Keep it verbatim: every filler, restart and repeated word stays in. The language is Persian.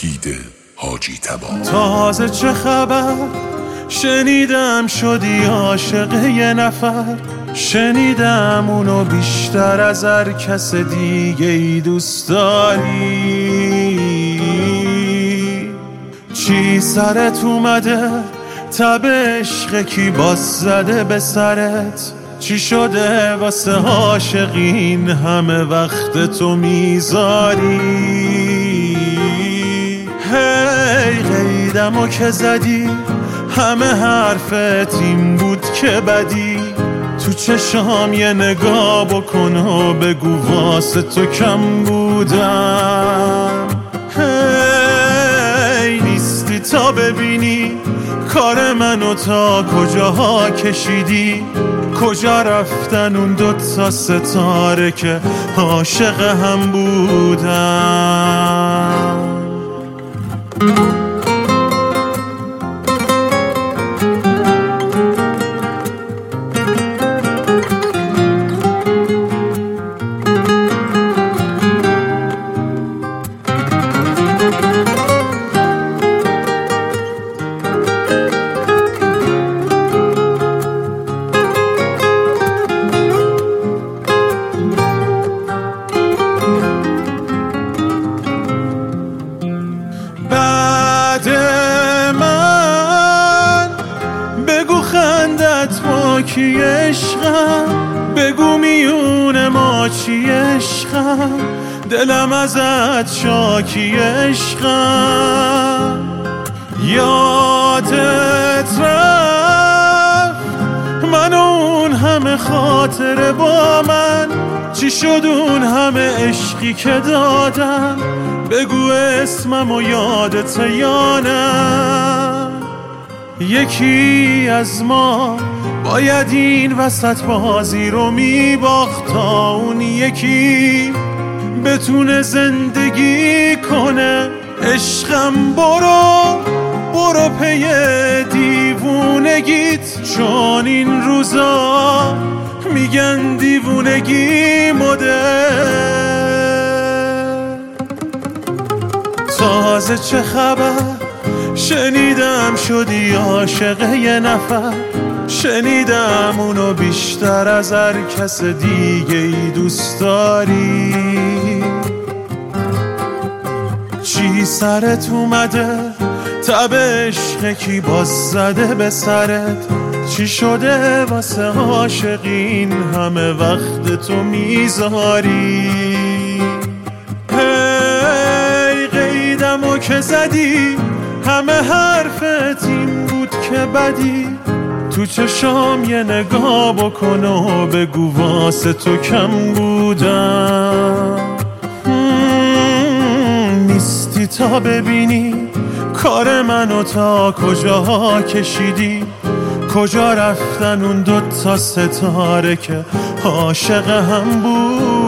وحید حاجی تبا. تازه چه خبر شنیدم شدی عاشق یه نفر، شنیدم اونو بیشتر از هر کس دیگه ای دوست داری. چی سرت اومده؟ تب عشق کی باز زده به سرت؟ چی شده واسه عاشقین همه وقت تو میذاری؟ هی قیدمو که زدی همه حرفت این بود که بدی، تو چشام یه نگاه بکن و بگو واسه تو کم بودم. هی نیستی تا ببینی کار منو تا کجاها کشیدی، کجا رفتن اون دوتا ستاره که عاشق هم بودن. کی عشقم بگو میون ما چی عشقم، دلم ازت شاکی عشقم. یادت رفت من اون همه خاطره با من، چی شد اون همه عشقی که دادم، بگو اسمم و یادت یا نه؟ یکی از ما باید این وسط بازی رو میباخت تا اون یکی بتونه زندگی کنه. عشقم برو برو پی دیوونگیت، چون این روزا میگن دیوونگی مده. تازه چه خبر شنیدم شدی عاشق یه نفر، شنیدم اونو بیشتر از هر کس دیگه ای دوست داری. چی سرت اومده؟ تب عشق کی باز زده به سرت؟ چی شده واسه عاشقین همه وقت تو میذاری؟ هی قیدمو که زدی همه حرفت این بود که بدی، تو چشام یه نگاه بکن و بگو واسه تو کم بودم. نیستی تا ببینی کار منو تا کجاها کشیدی، کجا رفتن اون دوتا ستاره که عاشق هم بود.